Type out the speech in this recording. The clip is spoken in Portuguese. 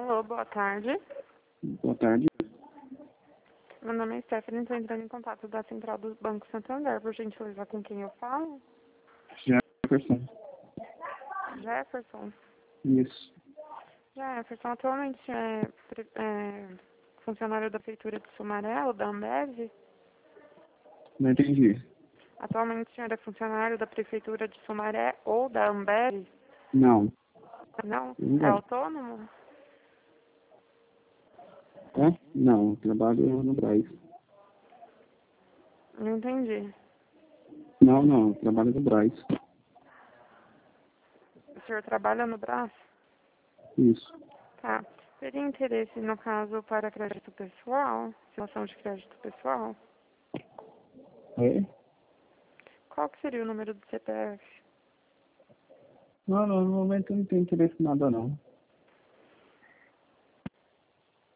Alô, boa tarde. Boa tarde. Meu nome é Stephanie, estou entrando em contato da Central do Banco Santander. Por gentileza, com quem eu falo? Jefferson. Jefferson. Isso. Jefferson, atualmente é funcionário da Prefeitura de Sumaré ou da Ambev? Não entendi. Atualmente o senhor é funcionário da Prefeitura de Sumaré ou da Ambev? Não. Não? É Não. autônomo? É? Não, trabalho no Brás. Não entendi. Não, trabalho no Brás. O senhor trabalha no braço? Isso. Tá. Teria interesse, no caso, para crédito pessoal? Situação de crédito pessoal? É? Qual que seria o número do CPF? Não, no momento eu não tenho interesse em nada, não.